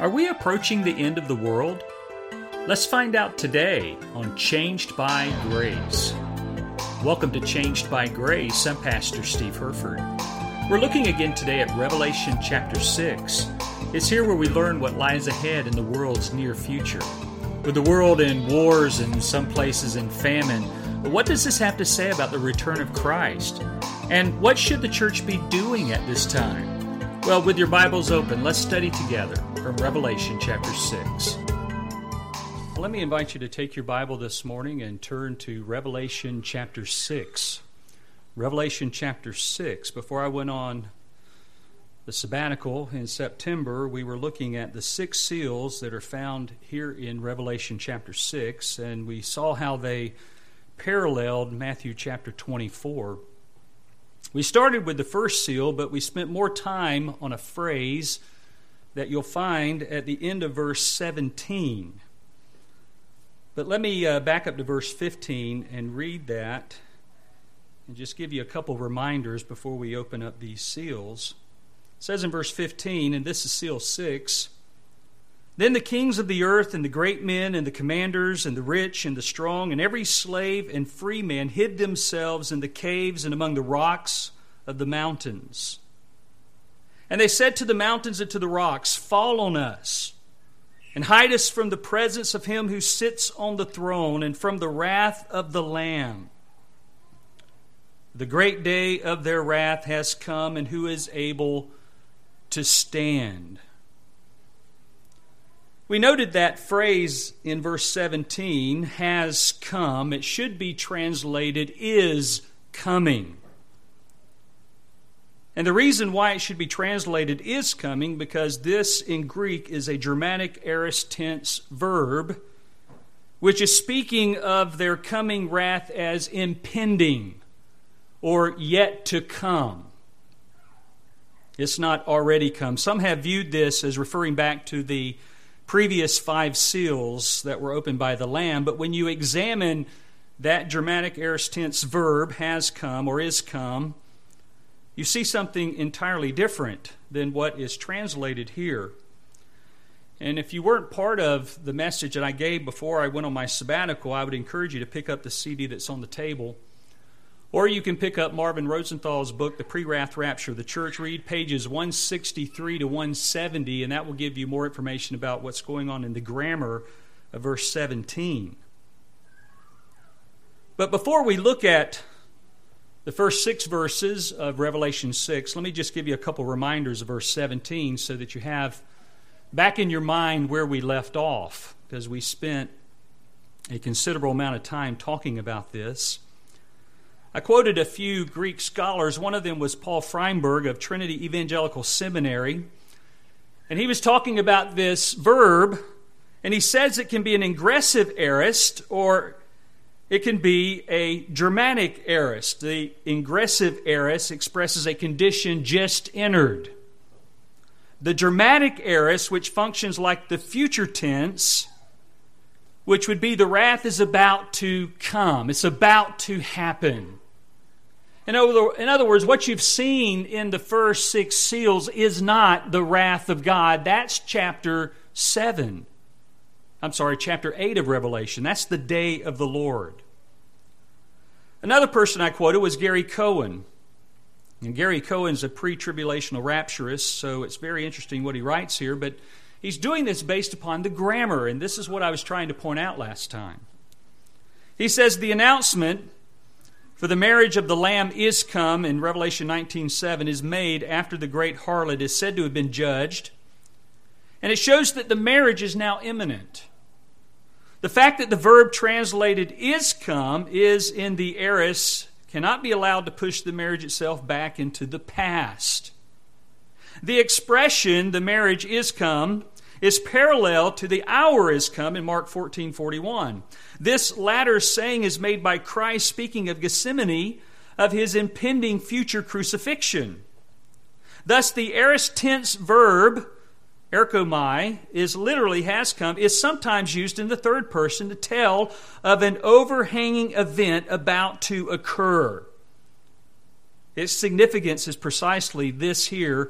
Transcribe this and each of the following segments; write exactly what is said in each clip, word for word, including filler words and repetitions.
Are we approaching the end of the world? Let's find out today on Changed by Grace. Welcome to Changed by Grace. I'm Pastor Steve Herford. We're looking again today at Revelation chapter six. It's here where we learn what lies ahead in the world's near future. With the world in wars and some places in famine, what does this have to say about the return of Christ? And what should the church be doing at this time? Well, with your Bibles open, let's study together from Revelation chapter six. Well, let me invite you to take your Bible this morning and turn to Revelation chapter six. Revelation chapter six. Before I went on the sabbatical in September, we were looking at the six seals that are found here in Revelation chapter six, and we saw how they paralleled Matthew chapter twenty-four. We started with the first seal, but we spent more time on a phrase that you'll find at the end of verse seventeen. But let me uh, back up to verse fifteen and read that and just give you a couple reminders before we open up these seals. It says in verse fifteen, and this is seal six, "Then the kings of the earth and the great men and the commanders and the rich and the strong and every slave and free man hid themselves in the caves and among the rocks of the mountains. And they said to the mountains and to the rocks, 'Fall on us, and hide us from the presence of him who sits on the throne and from the wrath of the Lamb. The great day of their wrath has come, and who is able to stand?'" We noted that phrase in verse seventeen, "has come." It should be translated, "is coming." And the reason why it should be translated "is coming," because this in Greek is a Germanic aorist tense verb, which is speaking of their coming wrath as impending or yet to come. It's not already come. Some have viewed this as referring back to the previous five seals that were opened by the Lamb, but when you examine that Germanic aorist tense verb, "has come" or "is come," you see something entirely different than what is translated here. And if you weren't part of the message that I gave before I went on my sabbatical, I would encourage you to pick up the C D that's on the table. Or you can pick up Marvin Rosenthal's book, The Pre-Wrath Rapture of the Church. Read pages one sixty-three to one seventy, and that will give you more information about what's going on in the grammar of verse seventeen. But before we look at the first six verses of Revelation six, let me just give you a couple reminders of verse seventeen so that you have back in your mind where we left off, because we spent a considerable amount of time talking about this. I quoted a few Greek scholars. One of them was Paul Freinberg of Trinity Evangelical Seminary. And he was talking about this verb, and he says it can be an ingressive aorist or it can be a Germanic aorist. The ingressive aorist expresses a condition just entered. The Germanic aorist, which functions like the future tense, which would be the wrath is about to come. It's about to happen. In other, in other words, what you've seen in the first six seals is not the wrath of God. That's chapter seven. I'm sorry, chapter eight of Revelation. That's the day of the Lord. Another person I quoted was Gary Cohen. And Gary Cohen's a pre-tribulational rapturist, so it's very interesting what he writes here, but he's doing this based upon the grammar, and this is what I was trying to point out last time. He says the announcement for the marriage of the Lamb is come in Revelation nineteen seven is made after the great harlot is said to have been judged, and it shows that the marriage is now imminent. The fact that the verb translated "is come" is in the aorist cannot be allowed to push the marriage itself back into the past. The expression "the marriage is come" is parallel to "the hour is come" in Mark fourteen forty-one. This latter saying is made by Christ speaking of Gethsemane, of his impending future crucifixion. Thus, the aorist tense verb, erchomai, is literally "has come," is sometimes used in the third person to tell of an overhanging event about to occur. Its significance is precisely this here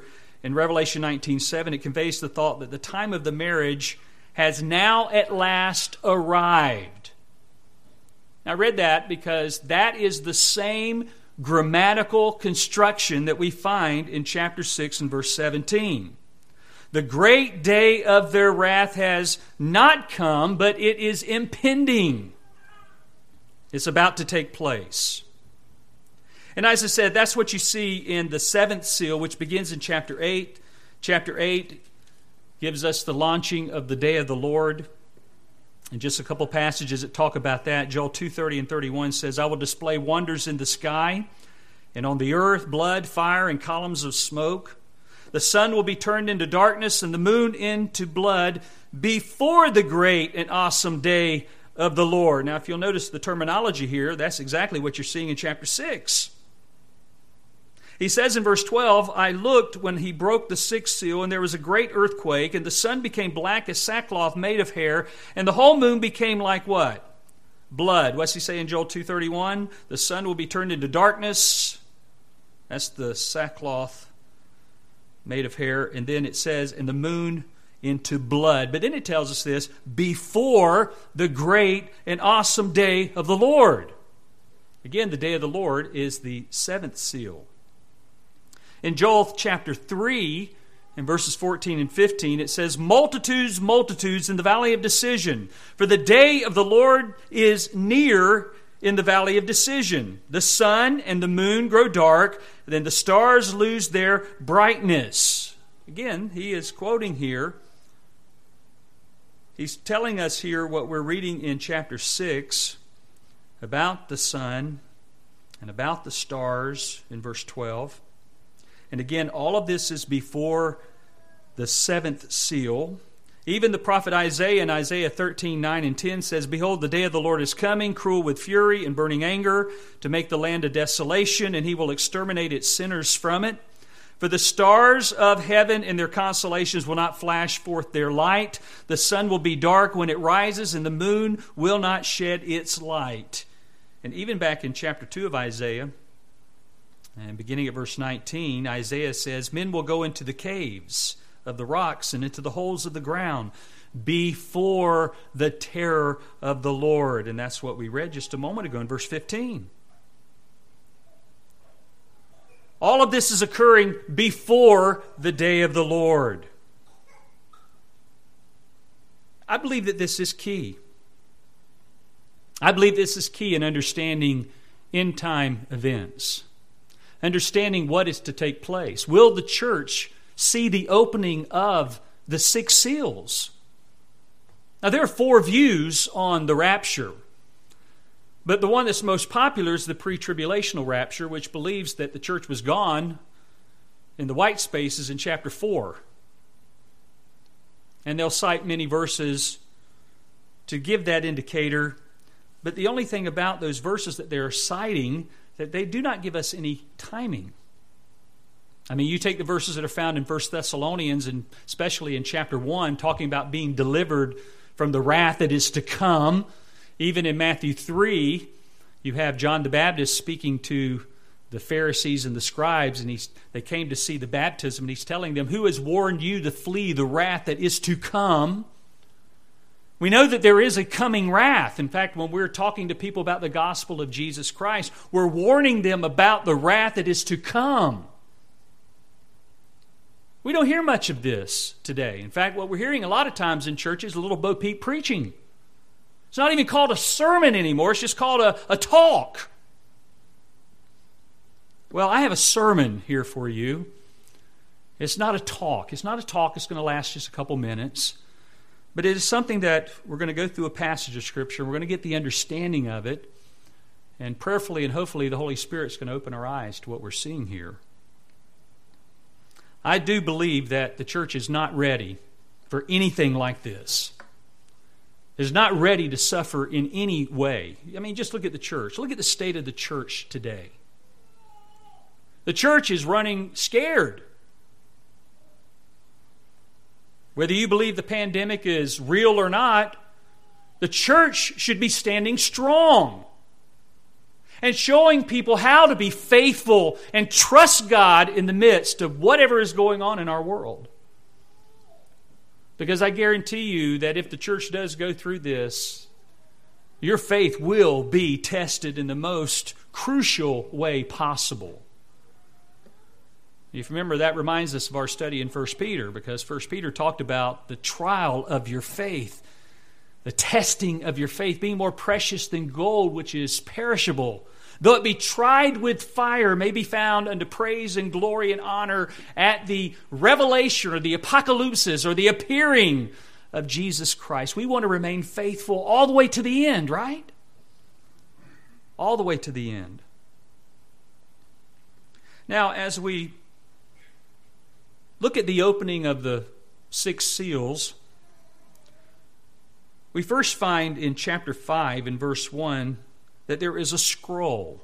in Revelation nineteen seven, it conveys the thought that the time of the marriage has now at last arrived. Now, I read that because that is the same grammatical construction that we find in chapter six and verse seventeen. The great day of their wrath has not come, but it is impending. It's about to take place. And as I said, that's what you see in the seventh seal, which begins in chapter eight. Chapter eight gives us the launching of the day of the Lord. And just a couple passages that talk about that. Joel two thirty and thirty-one says, I will display wonders in the sky, and on the earth blood, fire, and columns of smoke. The sun will be turned into darkness and the moon into blood before the great and awesome day of the Lord. Now, if you'll notice the terminology here, that's exactly what you're seeing in chapter six. He says in verse twelve, I looked when he broke the sixth seal, and there was a great earthquake, and the sun became black as sackcloth made of hair, and the whole moon became like what? Blood. What's he say in Joel two thirty-one? The sun will be turned into darkness. That's the sackcloth made of hair. And then it says, and the moon into blood. But then it tells us this, before the great and awesome day of the Lord. Again, the day of the Lord is the seventh seal. In Joel chapter three, in verses fourteen and fifteen, it says, multitudes, multitudes in the valley of decision. For the day of the Lord is near in the valley of decision. The sun and the moon grow dark, then the stars lose their brightness. Again, he is quoting here. He's telling us here what we're reading in chapter six about the sun and about the stars in verse twelve. And again, all of this is before the seventh seal. Even the prophet Isaiah in Isaiah thirteen, nine and ten says, behold, the day of the Lord is coming, cruel with fury and burning anger, to make the land a desolation, and he will exterminate its sinners from it. For the stars of heaven and their constellations will not flash forth their light. The sun will be dark when it rises, and the moon will not shed its light. And even back in chapter two of Isaiah, and beginning at verse nineteen, Isaiah says, men will go into the caves of the rocks and into the holes of the ground before the terror of the Lord. And that's what we read just a moment ago in verse fifteen. All of this is occurring before the day of the Lord. I believe that this is key. I believe this is key in understanding end time events. Understanding what is to take place. Will the church see the opening of the six seals? Now, there are four views on the rapture. But the one that's most popular is the pre-tribulational rapture, which believes that the church was gone in the white spaces in chapter four. And they'll cite many verses to give that indicator. But the only thing about those verses that they're citing, that they do not give us any timing. I mean, you take the verses that are found in First Thessalonians, and especially in chapter one, talking about being delivered from the wrath that is to come. Even in Matthew three, you have John the Baptist speaking to the Pharisees and the scribes, and he's, they came to see the baptism, and he's telling them, who has warned you to flee the wrath that is to come? We know that there is a coming wrath. In fact, when we're talking to people about the gospel of Jesus Christ, we're warning them about the wrath that is to come. We don't hear much of this today. In fact, what we're hearing a lot of times in churches is a little Bo Peep preaching. It's not even called a sermon anymore. It's just called a, a talk. Well, I have a sermon here for you. It's not a talk. It's not a talk that's going to last just a couple minutes. But it is something that we're going to go through a passage of Scripture. We're going to get the understanding of it. And prayerfully and hopefully the Holy Spirit's going to open our eyes to what we're seeing here. I do believe that the church is not ready for anything like this. Is not ready to suffer in any way. I mean, just look at the church. Look at the state of the church today. The church is running scared. Whether you believe the pandemic is real or not, the church should be standing strong. and showing people how to be faithful and trust God in the midst of whatever is going on in our world. Because I guarantee you that if the church does go through this, your faith will be tested in the most crucial way possible. If you remember, that reminds us of our study in First Peter, because First Peter talked about the trial of your faith, the testing of your faith, being more precious than gold, which is perishable. Though it be tried with fire, may be found unto praise and glory and honor at the revelation or the apocalypsis or the appearing of Jesus Christ. We want to remain faithful all the way to the end, right? All the way to the end. Now, as we look at the opening of the six seals, we first find in chapter five, in verse one, that there is a scroll.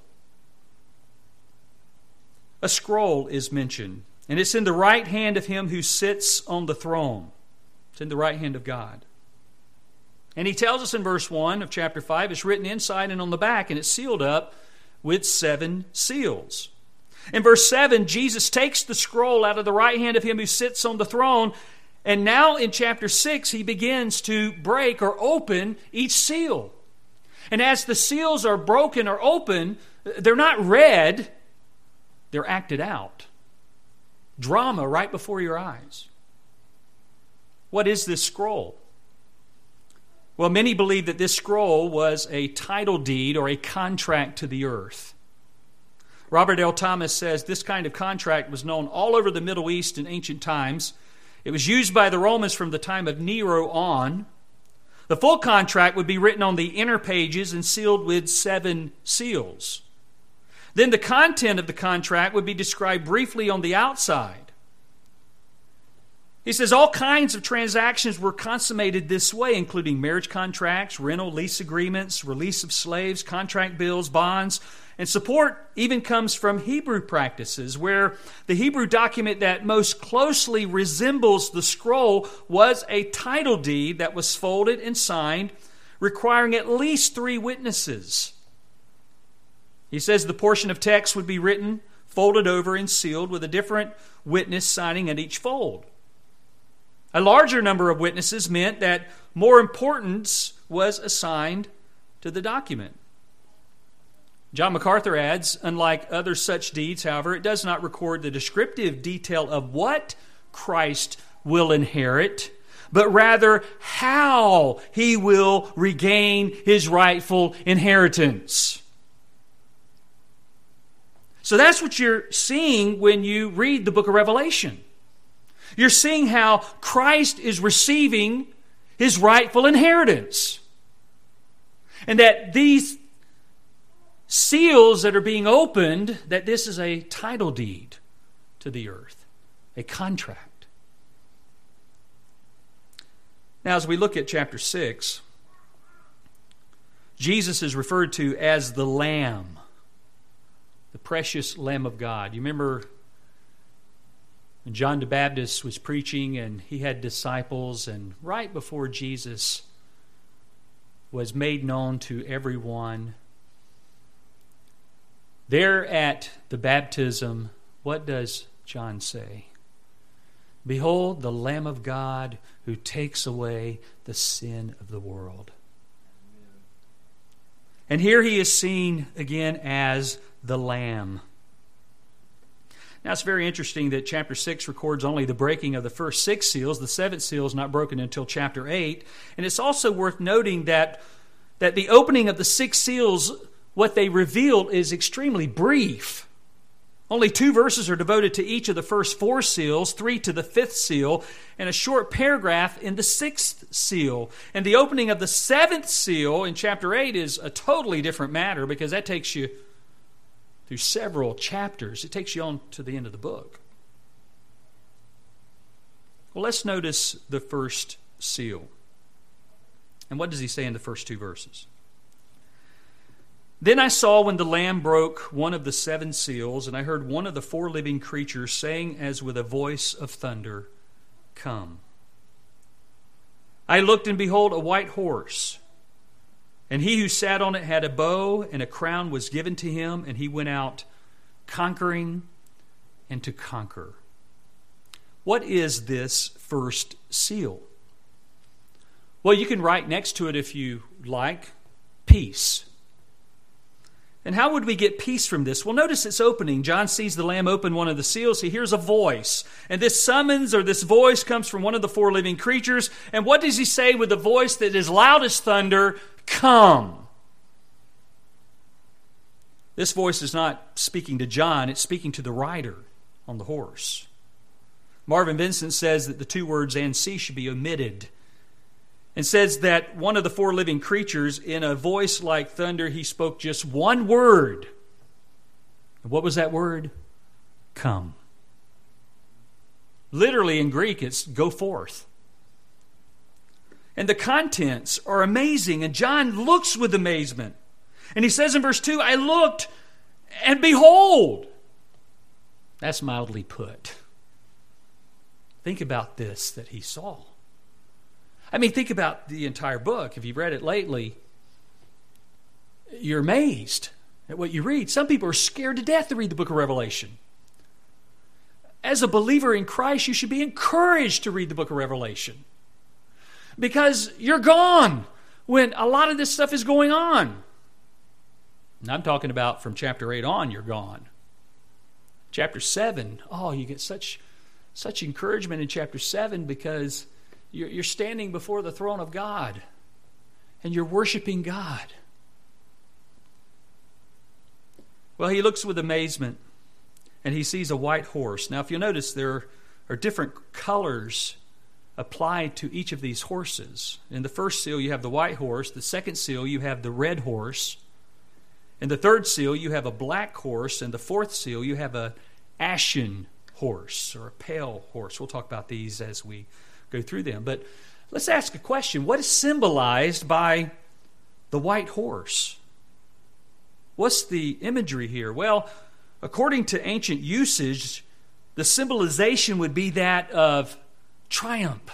A scroll is mentioned, and it's in the right hand of him who sits on the throne. It's in the right hand of God. And he tells us in verse one of chapter five, it's written inside and on the back, and it's sealed up with seven seals. In verse seven, Jesus takes the scroll out of the right hand of him who sits on the throne, and now in chapter six, he begins to break or open each seal. And as the seals are broken or open, they're not read, they're acted out. Drama right before your eyes. What is this scroll? Well, many believe that this scroll was a title deed or a contract to the earth. Robert L. Thomas says this kind of contract was known all over the Middle East in ancient times. It was used by the Romans from the time of Nero on. The full contract would be written on the inner pages and sealed with seven seals. Then the content of the contract would be described briefly on the outside. He says all kinds of transactions were consummated this way, including marriage contracts, rental, lease agreements, release of slaves, contract bills, bonds, and support even comes from Hebrew practices, where the Hebrew document that most closely resembles the scroll was a title deed that was folded and signed, requiring at least three witnesses. He says the portion of text would be written, folded over, and sealed with a different witness signing at each fold. A larger number of witnesses meant that more importance was assigned to the document. John MacArthur adds, unlike other such deeds, however, it does not record the descriptive detail of what Christ will inherit, but rather how he will regain his rightful inheritance. So that's what you're seeing when you read the book of Revelation. You're seeing how Christ is receiving his rightful inheritance. And that these seals that are being opened, that this is a title deed to the earth, a contract. Now, as we look at chapter six, Jesus is referred to as the Lamb, the precious Lamb of God. You remember when John the Baptist was preaching and he had disciples, and right before Jesus was made known to everyone, there at the baptism, what does John say? Behold, the Lamb of God who takes away the sin of the world. And here he is seen again as the Lamb. Now it's very interesting that chapter six records only the breaking of the first six seals. The seventh seal is not broken until chapter eight. And it's also worth noting that, that the opening of the six seals, what they reveal is extremely brief. Only two verses are devoted to each of the first four seals, three to the fifth seal, and a short paragraph in the sixth seal. And the opening of the seventh seal in chapter eight is a totally different matter, because that takes you through several chapters. It takes you on to the end of the book. Well, let's notice the first seal. And what does he say in the first two verses? Then I saw when the Lamb broke one of the seven seals, and I heard one of the four living creatures saying as with a voice of thunder, "Come." I looked, and behold, a white horse. And he who sat on it had a bow, and a crown was given to him, and he went out conquering and to conquer. What is this first seal? Well, you can write next to it if you like, peace. And how would we get peace from this? Well, notice its opening. John sees the Lamb open one of the seals. He hears a voice. And this summons or this voice comes from one of the four living creatures. And what does he say with a voice that is loud as thunder? Come. This voice is not speaking to John. It's speaking to the rider on the horse. Marvin Vincent says that the two words "and see" should be omitted, and says that one of the four living creatures, in a voice like thunder, he spoke just one word. What was that word? Come. Literally in Greek, it's go forth. And the contents are amazing, and John looks with amazement. And he says in verse two, I looked, and behold. That's mildly put. Think about this that he saw. I mean, think about the entire book. If you've read it lately, you're amazed at what you read. Some people are scared to death to read the book of Revelation. As a believer in Christ, you should be encouraged to read the book of Revelation, because you're gone when a lot of this stuff is going on. And I'm talking about from chapter eight on, you're gone. Chapter seven, oh, you get such, such encouragement in chapter seven, because You're, you're standing before the throne of God, and you're worshiping God. Well, he looks with amazement, and he sees a white horse. Now, if you'll notice, there are different colors applied to each of these horses. In the first seal, you have the white horse. The second seal, you have the red horse. In the third seal, you have a black horse. And the fourth seal, you have a ashen horse, or a pale horse. We'll talk about these as we go through them. But let's ask a question. What is symbolized by the white horse? What's the imagery here? Well, according to ancient usage, the symbolization would be that of triumph.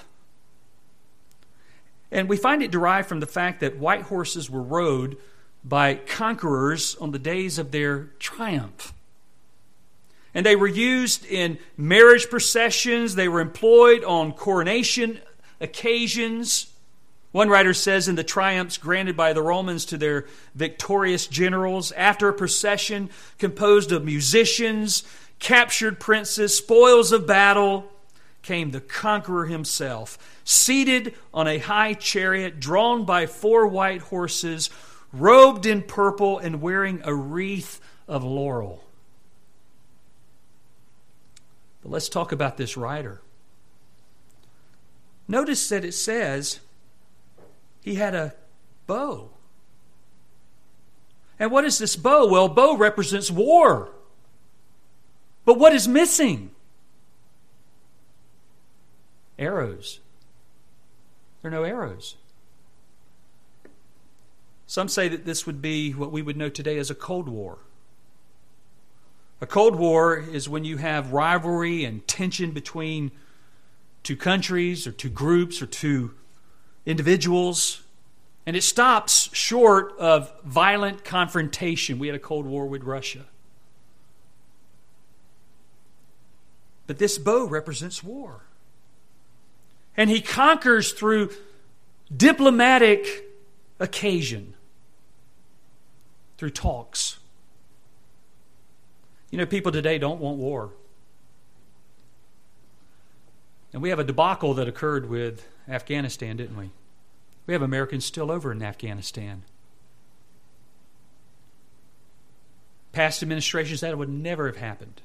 And we find it derived from the fact that white horses were rode by conquerors on the days of their triumph. And they were used in marriage processions. They were employed on coronation occasions. One writer says in the triumphs granted by the Romans to their victorious generals, after a procession composed of musicians, captured princes, spoils of battle, came the conqueror himself, seated on a high chariot drawn by four white horses, robed in purple and wearing a wreath of laurel. But let's talk about this rider. Notice that it says he had a bow. And what is this bow? Well, bow represents war. But what is missing? Arrows. There are no arrows. Some say that this would be what we would know today as a Cold War. A Cold War is when you have rivalry and tension between two countries or two groups or two individuals, and it stops short of violent confrontation. We had a Cold War with Russia. But this bow represents war. And he conquers through diplomatic occasion, through talks. You know, people today don't want war. And we have a debacle that occurred with Afghanistan, didn't we? We have Americans still over in Afghanistan. Past administrations, that would never have happened.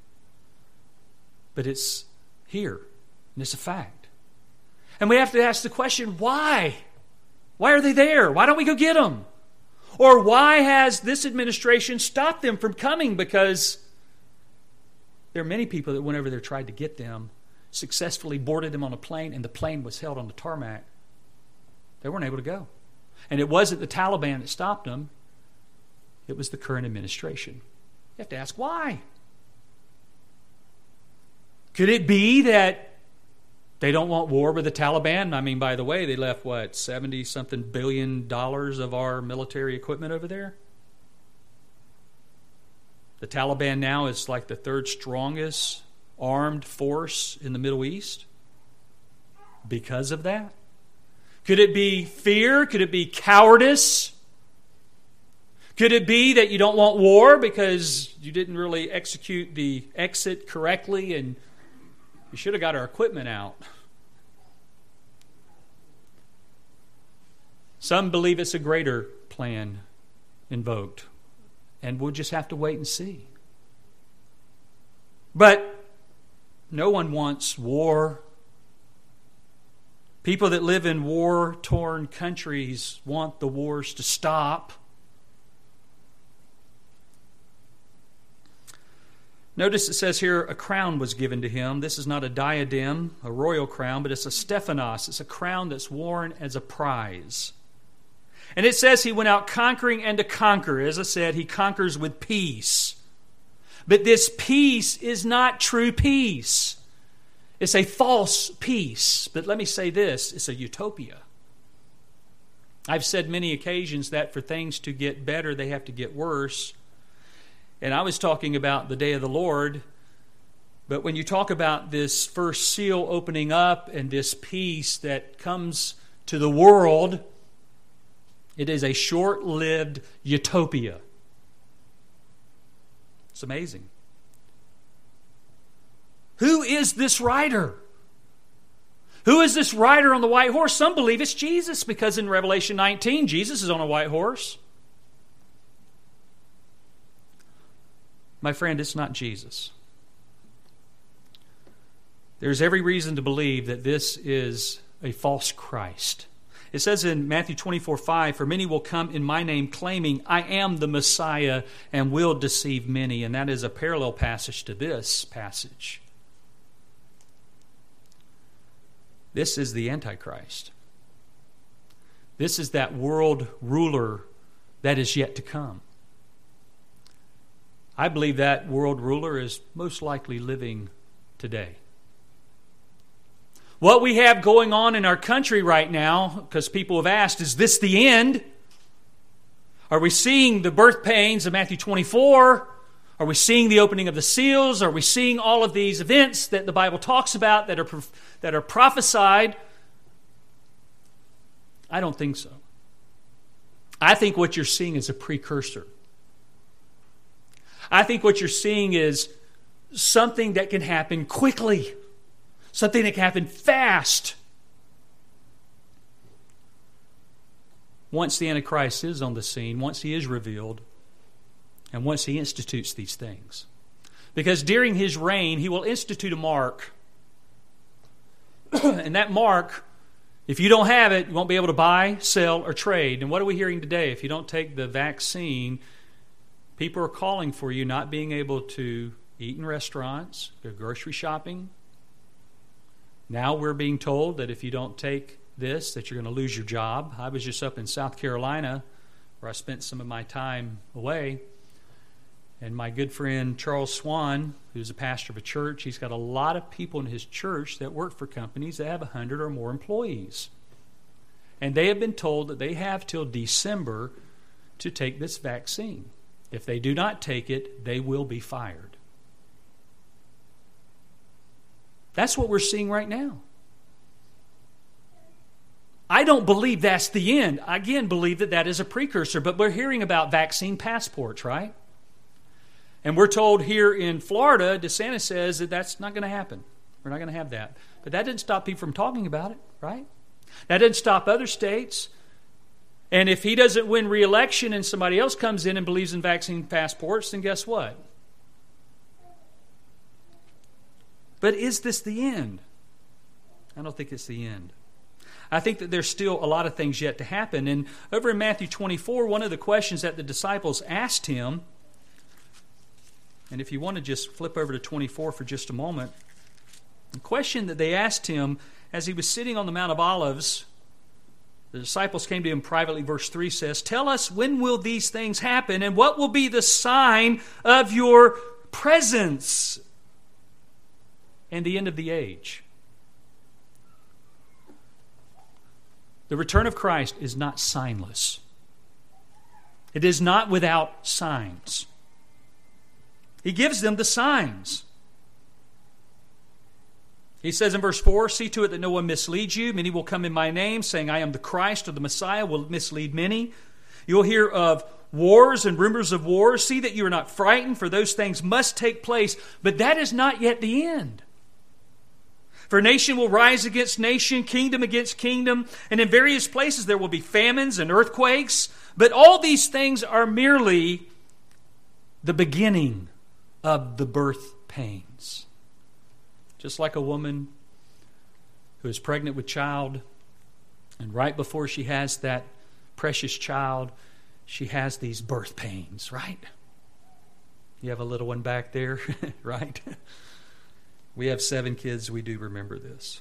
But it's here, and it's a fact. And we have to ask the question, why? Why are they there? Why don't we go get them? Or why has this administration stopped them from coming? Because there are many people that went over there, tried to get them, successfully boarded them on a plane, and the plane was held on the tarmac. They weren't able to go. And it wasn't the Taliban that stopped them. It was the current administration. You have to ask why. Could it be that They don't want war with the Taliban. I mean, by the way, they left, what, seventy-something billion dollars of our military equipment over there? The Taliban now is like the third strongest armed force in the Middle East because of that. Could it be fear? Could it be cowardice? Could it be that you don't want war because you didn't really execute the exit correctly and you should have got our equipment out? Some believe it's a greater plan invoked, and we'll just have to wait and see. But no one wants war. People that live in war-torn countries want the wars to stop. Notice it says here, a crown was given to him. This is not a diadem, a royal crown, but it's a Stephanos. It's a crown that's worn as a prize. And it says he went out conquering and to conquer. As I said, he conquers with peace. But this peace is not true peace. It's a false peace. But let me say this, it's a utopia. I've said many occasions that for things to get better, they have to get worse. And I was talking about the day of the Lord. But when you talk about this first seal opening up and this peace that comes to the world, it is a short-lived utopia. It's amazing. Who is this rider? Who is this rider on the white horse? Some believe it's Jesus because in Revelation nineteen, Jesus is on a white horse. My friend, it's not Jesus. There's every reason to believe that this is a false Christ. It says in Matthew twenty-four five, for many will come in my name claiming, I am the Messiah, and will deceive many. And that is a parallel passage to this passage. This is the Antichrist. This is that world ruler that is yet to come. I believe that world ruler is most likely living today. What we have going on in our country right now, because people have asked, is this the end? Are we seeing the birth pains of Matthew twenty-four? Are we seeing the opening of the seals? Are we seeing all of these events that the Bible talks about that are, that are prophesied? I don't think so. I think what you're seeing is a precursor. I think what you're seeing is something that can happen quickly. Something that can happen fast. Once the Antichrist is on the scene, once he is revealed, and once he institutes these things. Because during his reign, he will institute a mark. And that mark, if you don't have it, you won't be able to buy, sell, or trade. And what are we hearing today? If you don't take the vaccine, people are calling for you not being able to eat in restaurants, go grocery shopping. Now we're being told that if you don't take this, that you're going to lose your job. I was just up in South Carolina, where I spent some of my time away. And my good friend Charles Swan, who's a pastor of a church, he's got a lot of people in his church that work for companies that have one hundred or more employees. And they have been told that they have till December to take this vaccine. If they do not take it, they will be fired. That's what we're seeing right now. I don't believe that's the end. I again believe that that is a precursor, but we're hearing about vaccine passports, right? And we're told here in Florida, DeSantis says that that's not going to happen. We're not going to have that. But that didn't stop people from talking about it, right? That didn't stop other states. And if he doesn't win re-election and somebody else comes in and believes in vaccine passports, then guess what? But is this the end? I don't think it's the end. I think that there's still a lot of things yet to happen. And over in Matthew twenty-four, one of the questions that the disciples asked him, and if you want to just flip over to twenty-four for just a moment, the question that they asked him as he was sitting on the Mount of Olives, the disciples came to him privately, verse three says, tell us, when will these things happen, and what will be the sign of your presence and the end of the age? The return of Christ is not signless. It is not without signs. He gives them the signs. He says in verse four, see to it that no one misleads you. Many will come in my name, saying, I am the Christ, or the Messiah, will mislead many. You'll hear of wars and rumors of wars. See that you are not frightened, for those things must take place. But that is not yet the end. For nation will rise against nation, kingdom against kingdom, and in various places there will be famines and earthquakes. But all these things are merely the beginning of the birth pains. Just like a woman who is pregnant with child, and right before she has that precious child, she has these birth pains, right? You have a little one back there, right? We have seven kids. We do remember this.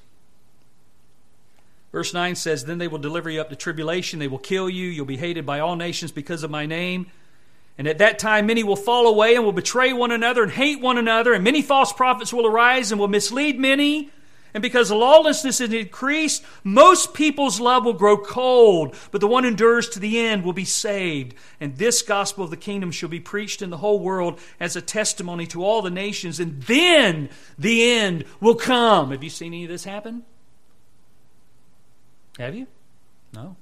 Verse nine says, then they will deliver you up to tribulation. They will kill you. You'll be hated by all nations because of my name. And at that time many will fall away and will betray one another and hate one another. And many false prophets will arise and will mislead many. And because lawlessness is increased, most people's love will grow cold. But the one who endures to the end will be saved. And this gospel of the kingdom shall be preached in the whole world as a testimony to all the nations. And then the end will come. Have you seen any of this happen? Have you? No.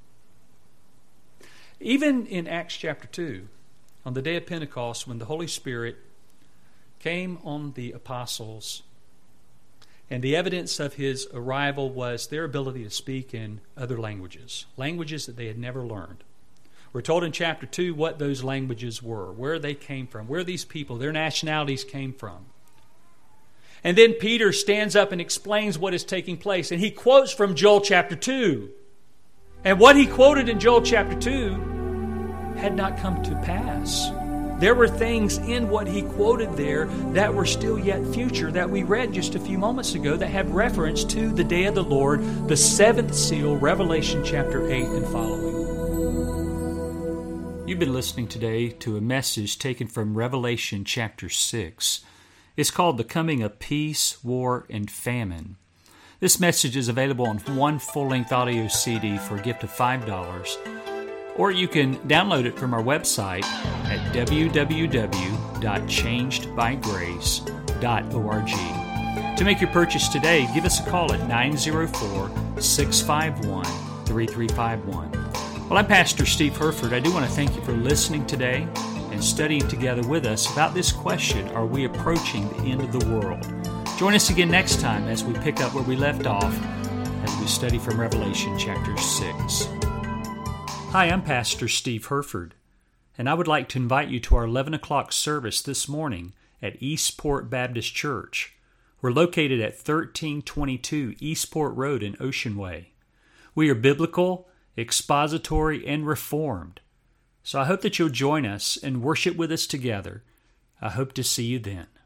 Even in Acts chapter two, on the day of Pentecost, when the Holy Spirit came on the apostles, and the evidence of his arrival was their ability to speak in other languages, languages that they had never learned. We're told in chapter two what those languages were, where they came from, where these people, their nationalities came from. And then Peter stands up and explains what is taking place, and he quotes from Joel chapter two. And what he quoted in Joel chapter two had not come to pass. There were things in what he quoted there that were still yet future that we read just a few moments ago that had reference to the day of the Lord, the seventh seal, Revelation chapter eight and following. You've been listening today to a message taken from Revelation chapter six. It's called The Coming of Peace, War, and Famine. This message is available on one full-length audio C D for a gift of five dollars. Or you can download it from our website at w w w dot changed by grace dot org. To make your purchase today, give us a call at nine zero four, six five one, three three five one. Well, I'm Pastor Steve Herford. I do want to thank you for listening today and studying together with us about this question, are we approaching the end of the world? Join us again next time as we pick up where we left off as we study from Revelation chapter six. Hi, I'm Pastor Steve Herford, and I would like to invite you to our eleven o'clock service this morning at Eastport Baptist Church. We're located at thirteen twenty-two Eastport Road in Ocean Way. We are biblical, expository, and reformed. So I hope that you'll join us and worship with us together. I hope to see you then.